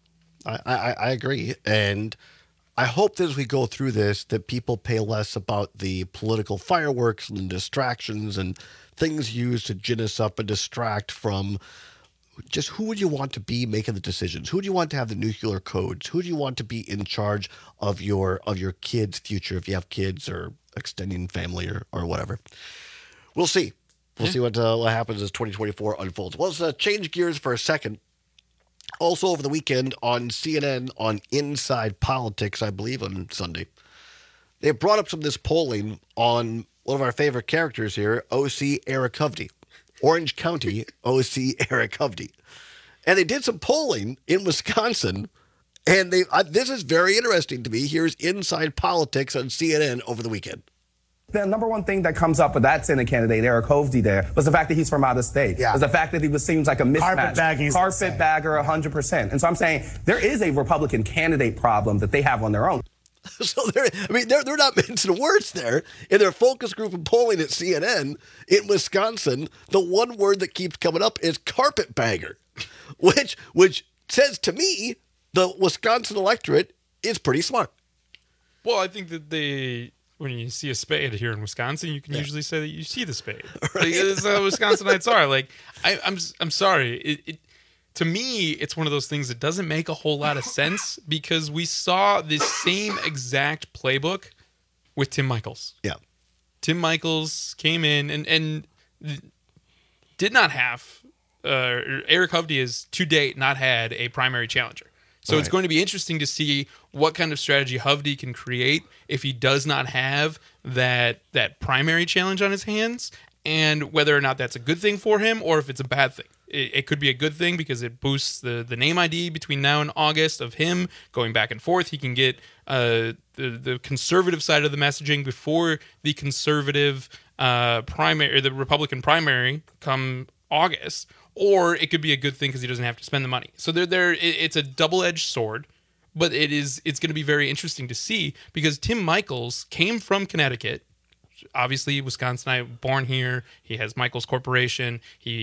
I agree, and I hope that as we go through this, that people pay less about the political fireworks and distractions and things used to gin us up and distract from just who would you want to be making the decisions? Who do you want to have the nuclear codes? Who do you want to be in charge of your kids' future, if you have kids, or extending family or whatever? We'll see. We'll see what happens as 2024 unfolds. Well, let's change gears for a second. Also over the weekend on CNN on Inside Politics, I believe on Sunday, they brought up some of this polling on one of our favorite characters here, OC Eric Hovde. Orange County OC Eric Hovde. And they did some polling in Wisconsin, and this is very interesting to me. Here's Inside Politics on CNN over the weekend.
The number one thing that comes up with that Senate candidate, Eric Hovde, there was the fact that he's from out of state. Yeah. Was the fact that he seems like a mismatch. Carpetbagger 100%. And so I'm saying there is a Republican candidate problem that they have on their own.
So they're not mincing words there. In their focus group and polling at CNN in Wisconsin, the one word that keeps coming up is carpetbagger, which says to me the Wisconsin electorate is pretty smart.
Well, I think that when you see a spade here in Wisconsin, you can usually say that you see the spade. Right? That's how Wisconsinites are. Like, I'm sorry. To me, it's one of those things that doesn't make a whole lot of sense because we saw this same exact playbook with Tim Michels.
Yeah.
Tim Michels came in and did not have, Eric Hovde has to date not had a primary challenger. So It's going to be interesting to see what kind of strategy Hovde can create if he does not have that primary challenge on his hands, and whether or not that's a good thing for him or if it's a bad thing. It could be a good thing because it boosts the name ID between now and August of him going back and forth. He can get the conservative side of the messaging before the conservative primary or the Republican primary come August. Or it could be a good thing because he doesn't have to spend the money. So it's a double-edged sword, but it's going to be very interesting to see because Tim Michels came from Connecticut. obviously Wisconsinite, born here. He has Michaels Corporation.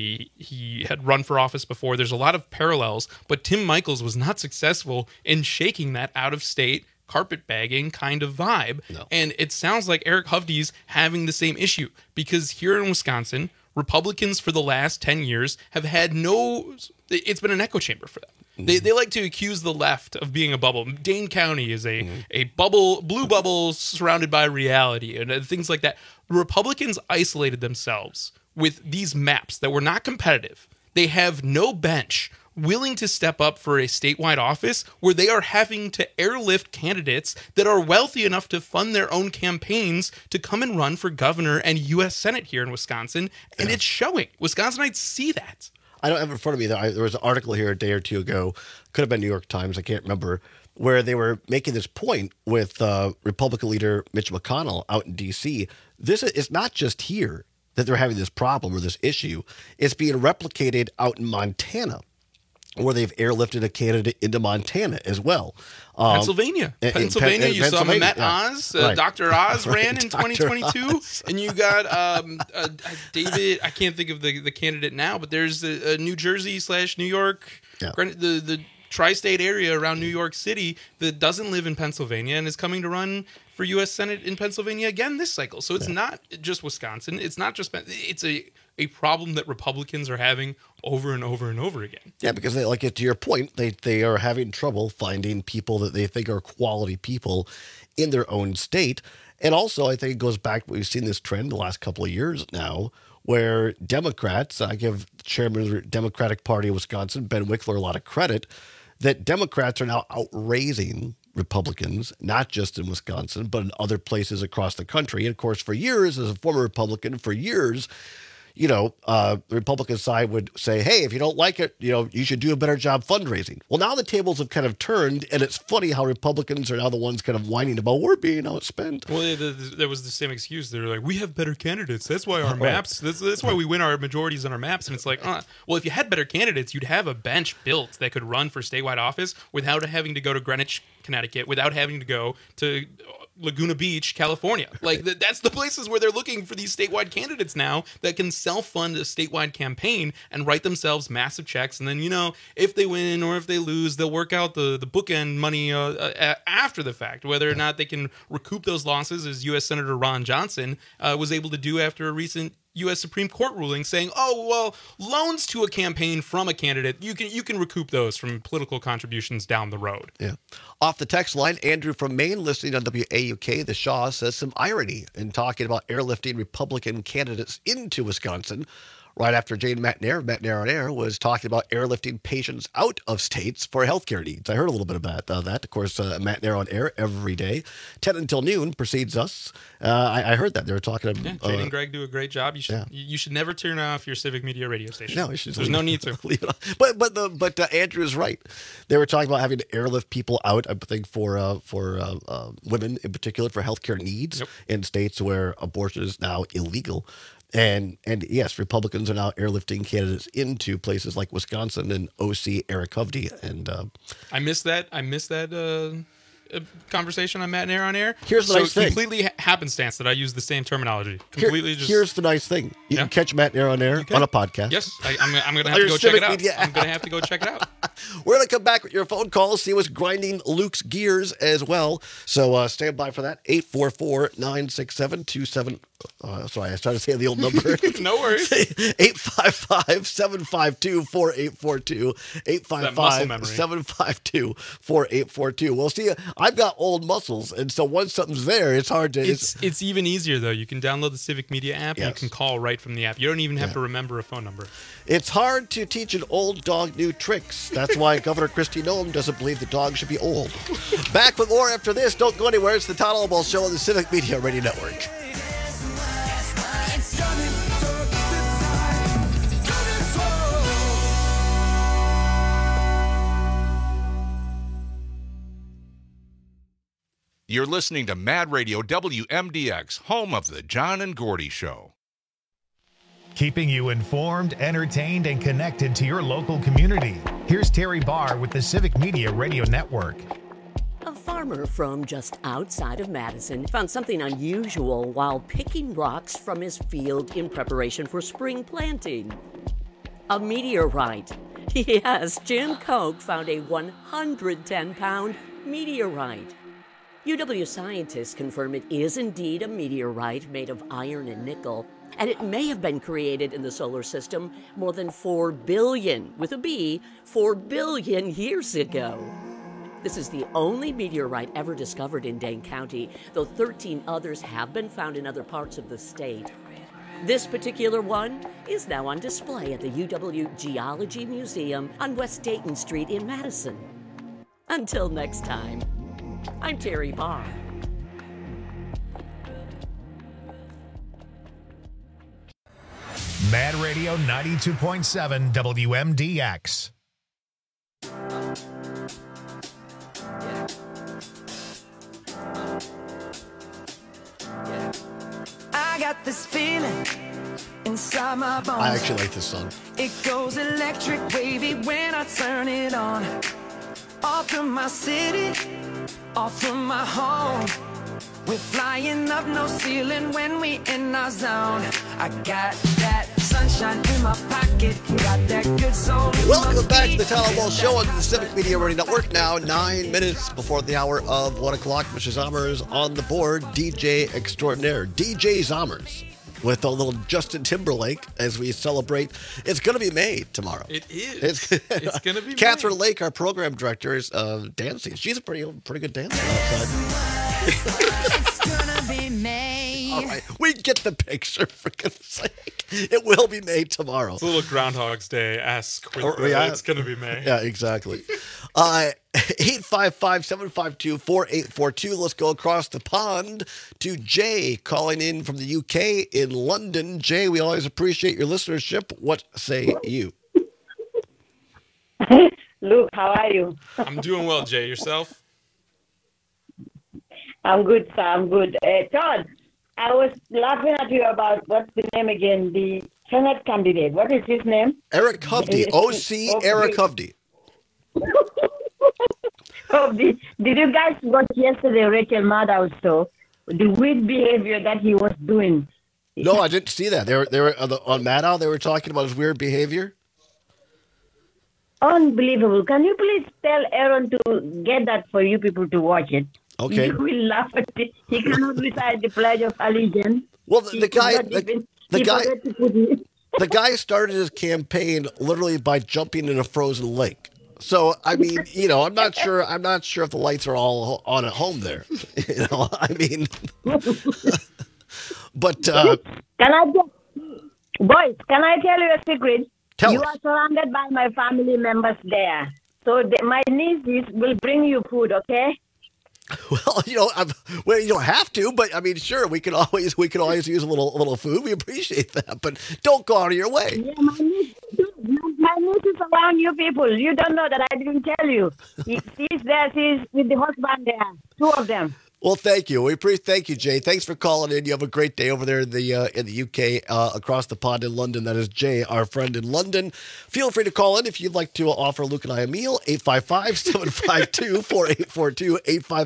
He had run for office before. There's a lot of parallels, but Tim Michaels was not successful in shaking that out-of-state carpetbagging kind of vibe. No. And it sounds like Eric Hovde's having the same issue, because here in Wisconsin, Republicans for the last 10 years have had it's been an echo chamber for them. They like to accuse the left of being a bubble. Dane County is a bubble, blue bubble surrounded by reality and things like that. Republicans isolated themselves with these maps that were not competitive. They have no bench willing to step up for a statewide office where they are having to airlift candidates that are wealthy enough to fund their own campaigns to come and run for governor and U.S. Senate here in Wisconsin. And it's showing. Wisconsinites see that.
I don't have it in front of me. There was an article here a day or two ago, could have been New York Times, I can't remember, where they were making this point with Republican leader Mitch McConnell out in D.C. It's not just here that they're having this problem or this issue. It's being replicated out in Montana, where they've airlifted a candidate into Montana as well.
Pennsylvania, you saw Matt Oz.
Right.
Dr. Oz ran in 2022. And you got David, I can't think of the candidate now, but there's a New Jersey / New York, the tri-state area around New York City that doesn't live in Pennsylvania and is coming to run for U.S. Senate in Pennsylvania again this cycle. So it's not just Wisconsin. It's not just, it's a problem that Republicans are having over and over and over again.
Yeah, because to your point, they are having trouble finding people that they think are quality people in their own state. And also, I think it goes back, we've seen this trend the last couple of years now, where Democrats, I give the chairman of the Democratic Party of Wisconsin, Ben Wickler, a lot of credit, that Democrats are now outraising Republicans, not just in Wisconsin, but in other places across the country. And of course, for years, as a former Republican, the Republican side would say, hey, if you don't like it, you should do a better job fundraising. Well, now the tables have kind of turned, and it's funny how Republicans are now the ones kind of whining about we're being outspent.
Well, there was the same excuse. They're like, we have better candidates. That's why our maps, that's why we win our majorities on our maps. And it's like, well, if you had better candidates, you'd have a bench built that could run for statewide office without having to go to Greenwich, Connecticut, without having to go to Laguna Beach, California. Like that's the places where they're looking for these statewide candidates now that can self-fund a statewide campaign and write themselves massive checks. And then, if they win or if they lose, they'll work out the bookend money after the fact, whether or not they can recoup those losses, as U.S. Senator Ron Johnson was able to do after a recent U.S. Supreme Court ruling saying, loans to a campaign from a candidate, you can recoup those from political contributions down the road.
Yeah. Off the text line, Andrew from Maine, listening on WAUK, the Shaw, says some irony in talking about airlifting Republican candidates into Wisconsin. Right after Jane McNair, McNair on Air, was talking about airlifting patients out of states for healthcare needs. I heard a little bit about that. Of course, McNair on Air every day. 10 until noon precedes us. I heard that. They were talking about...
Jane and Greg do a great job. You should never turn off your Civic Media radio station.
No,
there's no need to.
Leave it on. But Andrew is right. They were talking about having to airlift people out, I think, for women in particular, for healthcare needs in states where abortion is now illegal. And yes, Republicans are now airlifting candidates into places like Wisconsin and OC Eric Hovde. And
I missed that conversation on Matt and Air on Air.
Here's the nice thing.
Completely happenstance that I use the same terminology.
Here's the nice thing. You can catch Matt and Air on Air on a podcast.
Yes, I'm going to have to go check it out. I'm going to have to go check it out.
We're going to come back with your phone calls, see what's grinding Luke's gears as well. So stand by for that. 844-967-27... sorry, I started saying the old number.
No worries.
855-752-4842. 855-752-4842. Well, see, I've got old muscles, and so once something's there, it's hard to...
It's even easier, though. You can download the Civic Media app, and you can call right from the app. You don't even have to remember a phone number.
It's hard to teach an old dog new tricks. That's why Governor Kristi Noem doesn't believe the dog should be old. Back with more after this. Don't go anywhere. It's the Todd Albaugh Show on the Civic Media Radio Network.
You're listening to Mad Radio WMDX, home of the John and Gordy Show.
Keeping you informed, entertained, and connected to your local community. Here's Terry Barr with the Civic Media Radio Network.
A farmer from just outside of Madison found something unusual while picking rocks from his field in preparation for spring planting. A meteorite. Yes, Jim Koch found a 110-pound meteorite. UW scientists confirm it is indeed a meteorite made of iron and nickel, and it may have been created in the solar system more than 4 billion, with a B, 4 billion years ago. This is the only meteorite ever discovered in Dane County, though 13 others have been found in other parts of the state. This particular one is now on display at the UW Geology Museum on West Dayton Street in Madison. Until next time, I'm Terry Barr.
Mad Radio 92.7 WMDX.
I got this feeling inside my bones.
I actually like this song.
It goes electric wavy when I turn it on. Off from my city, off from my home. We're flying up no ceiling when we in our zone. I got that sunshine in my pocket, got that good soul.
Welcome back to the Tyler Ball Show on the Civic Media Radio Network. Now 9 minutes before the hour of 1 o'clock. Mr. Zommers on the board, DJ extraordinaire, DJ Zommers, with a little Justin Timberlake as we celebrate. It's going to be May tomorrow.
It is. It's going to be
Catherine Lake, our program director, is dancing. She's a pretty good dancer outside.
It's gonna be May.
All right, we get the picture, for goodness sake. It will be May tomorrow.
It's a little Groundhog's Day-esque. It's going to be May.
Yeah, exactly. 855-752-4842. Let's go across the pond to Jay calling in from the UK in London. Jay, we always appreciate your listenership. What say you?
Luke, how are you?
I'm doing well, Jay. Yourself?
I'm good, sir. I'm good. Todd, I was laughing at you about what's the name again? The Senate candidate. What is his name?
Eric Hovde. OC Eric Hovde.
Did you guys watch yesterday Rachel Maddow show? The weird behavior that he was doing.
No, I didn't see that. They were on Maddow. They were talking about his weird behavior.
Unbelievable. Can you please tell Aaron to get that for you people to watch it?
Okay.
You will laugh at it. He cannot recite the Pledge of Allegiance.
Well, the guy started his campaign literally by jumping in a frozen lake. So I mean, I'm not sure if the lights are all on at home there. I mean, but
can I tell you a secret? You are surrounded by my family members there, so my nieces will bring you food. Okay.
Well, you don't have to, but I mean, sure, we can always use a little food. We appreciate that, but don't go out of your way.
Yeah, my niece is around you people. You don't know that I didn't tell you. She's there. She's with the husband there. 2 of them.
Well, thank you. Thank you, Jay. Thanks for calling in. You have a great day over there in the UK, across the pond in London. That is Jay, our friend in London. Feel free to call in if you'd like to offer Luke and I a meal. 855-752-4842.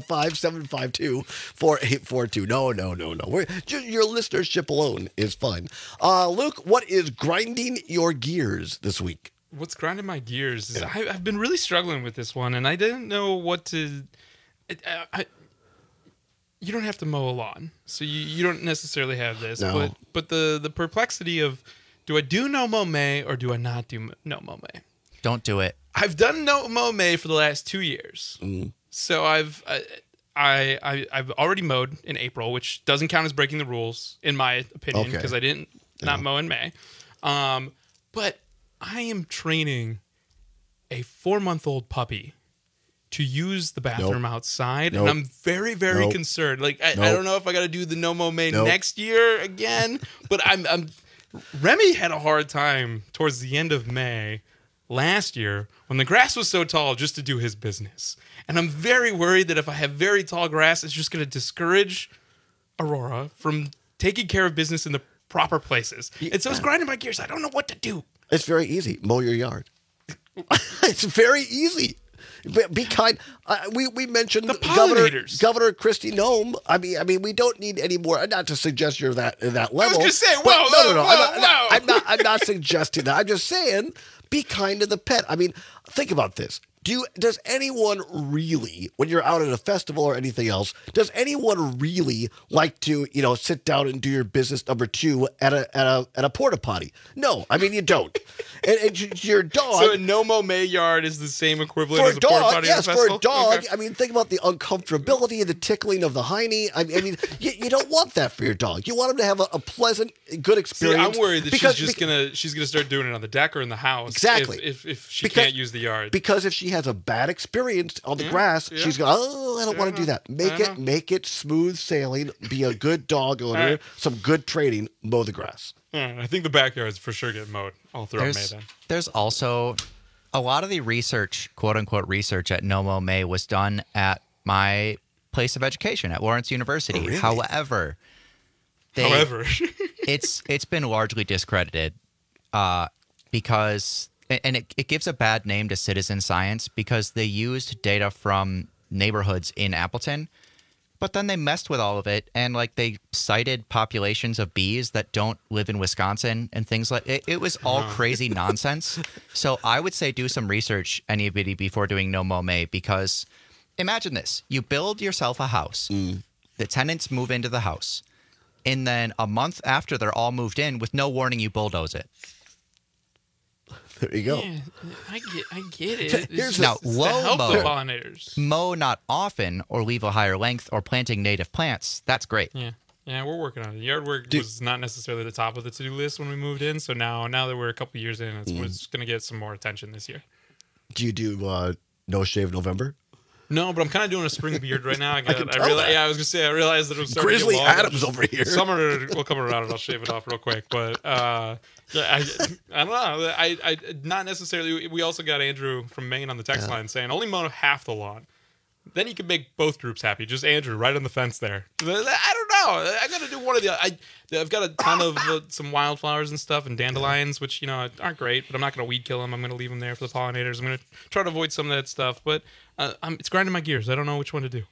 855-752-4842. No. Your listenership alone is fine. Luke, what is grinding your gears this week?
What's grinding my gears is I've been really struggling with this one, and I didn't know what to. You don't have to mow a lawn, so you don't necessarily have this.
No.
But the perplexity of, do I do no mow May or do I not do no mow May?
Don't do it.
I've done no mow May for the last 2 years, so I've already mowed in April, which doesn't count as breaking the rules in my opinion because I didn't not mow in May. But I am training a 4-month-old puppy to use the bathroom outside, and I'm very, very concerned. Like, I don't know if I got to do the no mow May next year again, but I'm. Remy had a hard time towards the end of May last year when the grass was so tall just to do his business, and I'm very worried that if I have very tall grass, it's just going to discourage Aurora from taking care of business in the proper places. And so it's grinding my gears. I don't know what to do.
It's very easy. Mow your yard. It's very easy. Be kind. We mentioned
The pollinators.
Governor Kristi Noem. I mean, we don't need any more. Not to suggest you're at that level.
I was just saying,
no. I'm not suggesting that. I'm just saying, be kind to the pet. I mean, think about this. Does anyone really, when you're out at a festival or anything else, does anyone really like to, sit down and do your business number 2 at a porta potty? No, I mean you don't. and your dog.
So a No Mow May yard is the same equivalent as a porta potty
yes,
at a festival?
for a dog.
Okay.
I mean, think about the uncomfortability and the tickling of the hiney. I mean, you don't want that for your dog. You want him to have a pleasant, good experience.
See, I'm worried that she's gonna start doing it on the deck or in the house.
Exactly.
If she can't use the yard.
Because if she has a bad experience on the grass, she's going, I don't want to do that. Make it smooth sailing. Be a good dog owner. Some good training. Mow the grass.
I think the backyard's for sure getting mowed all throughout May then.
There's also a lot of the research, quote unquote research at No Mow May was done at my place of education at Lawrence University.
Oh, really?
However, it's been largely discredited because, and it gives a bad name to citizen science because they used data from neighborhoods in Appleton, but then they messed with all of it and they cited populations of bees that don't live in Wisconsin and things like it. It was all crazy nonsense. So I would say do some research, anybody, before doing No Mow May, because imagine this: you build yourself a house, the tenants move into the house, and then a month after they're all moved in, with no warning, you bulldoze it.
There you go.
Yeah, I get it.
Here's now low mow.
The pollinators.
Mow not often or leave a higher length or planting native plants. That's great.
Yeah, we're working on it. Yard work was not necessarily the top of the to-do list when we moved in, so now that we're a couple years in, it's going to get some more attention this year.
Do you do No Shave November?
No, but I'm kind of doing a spring beard right now. I
I
was gonna say I realized that it was starting
Grizzly
to get long.
Adams over here.
Summer will come around and I'll shave it off real quick. But I don't know. I not necessarily. We also got Andrew from Maine on the text line saying only mow half the lawn. Then you can make both groups happy. Just Andrew right on the fence there. I don't know. I got to do one of the. I've got a ton of some wildflowers and stuff and dandelions, which aren't great, but I'm not going to weed kill them. I'm going to leave them there for the pollinators. I'm going to try to avoid some of that stuff, but it's grinding my gears. I don't know which one to do.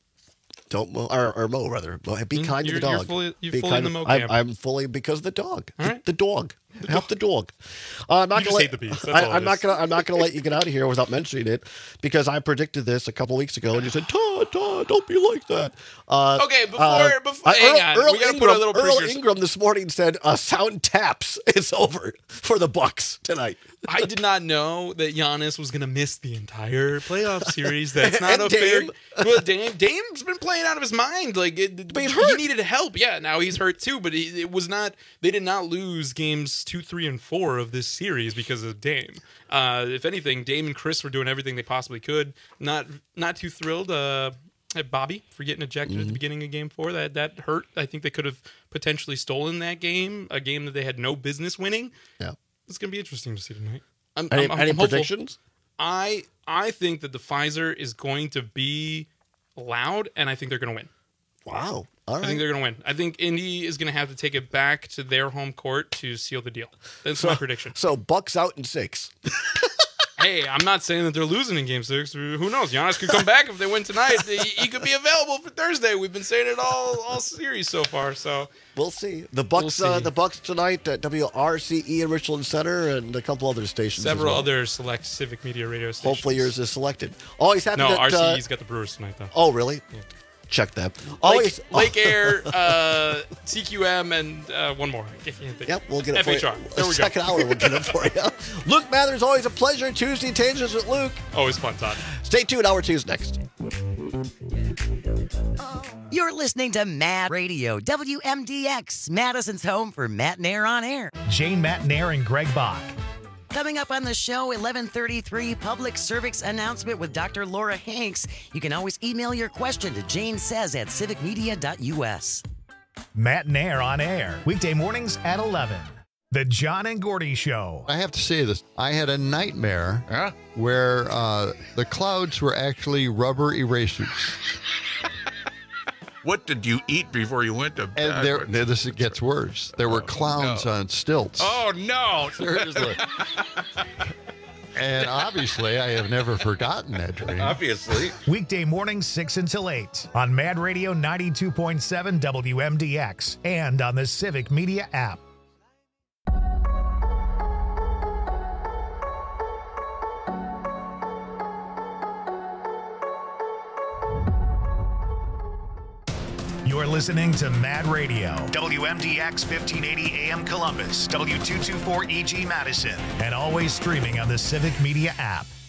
Don't mow, or mow rather. Be kind to the dog.
You're fully in the mow camp.
I'm fully because of the dog.
All right.
The dog. Help the dog. I'm not
You just
gonna
hate the bees. That's all
I'm
it
not
is.
gonna. I'm not gonna let you get out of here without mentioning it because I predicted this a couple weeks ago, and you said, "Todd, don't be like that."
Okay, before hang on.
Earl
We got to put our little
Earl
preachers.
Ingram this morning said, "Sound taps. It's over for the Bucks tonight."
I did not know that Giannis was going to miss the entire playoff series. That's not
And
a fair.
Dame.
Well, Dame's been playing out of his mind. He needed help. Yeah, now he's hurt too. But it was not. They did not lose games 2, 3, and 4 of this series because of Dame. If anything, Dame and Chris were doing everything they possibly could. Not too thrilled. At Bobby for getting ejected at the beginning of Game 4. That hurt. I think they could have potentially stolen that game, a game that they had no business winning.
Yeah.
It's going to be interesting to see tonight. I'm
Any
hopeful.
predictions?
I think that the Pfizer is going to be loud, and I think they're going to win.
Wow. All right.
I think they're going to win. I think Indy is going to have to take it back to their home court to seal the deal. That's my prediction.
So Bucks out in 6.
Hey, I'm not saying that they're losing in Game 6. Who knows? Giannis could come back if they win tonight. He could be available for Thursday. We've been saying it all series so far. So
we'll see. The Bucks. The Bucks tonight at WRCE in Richland Center and a couple other stations.
Several other select Civic Media radio stations.
Hopefully yours is selected. Always happy.
No,
that,
RCE's got the Brewers tonight though.
Oh, really?
Yeah.
Check that. Always
Lake Air, CQM, and one more.
Yep, we'll get it for you.
FHR. There we go.
Second hour, we'll get it for you. Luke Mathers, always a pleasure. Tuesday Tangents with Luke.
Always fun, Todd.
Stay tuned. Hour 2's next.
You're listening to Mad Radio, WMDX, Madison's home for Matt Nair on Air.
Jane Matt Nair and Greg Bach.
Coming up on the show, 11:33, public service announcement with Dr. Laura Hanks. You can always email your question to janesays@civicmedia.us.
Matt Nair on air. Weekday mornings at 11. The John and Gordy Show.
I have to say this. I had a nightmare where the clouds were actually rubber erasers.
What did you eat before you went to bed?
And this gets worse. There were clowns on stilts.
Oh, no.
Seriously. And obviously, I have never forgotten that dream.
Obviously.
Weekday mornings 6 until 8 on Mad Radio 92.7 WMDX and on the Civic Media app. You're listening to Mad Radio, WMDX 1580 AM Columbus, W224 EG Madison, and always streaming on the Civic Media app.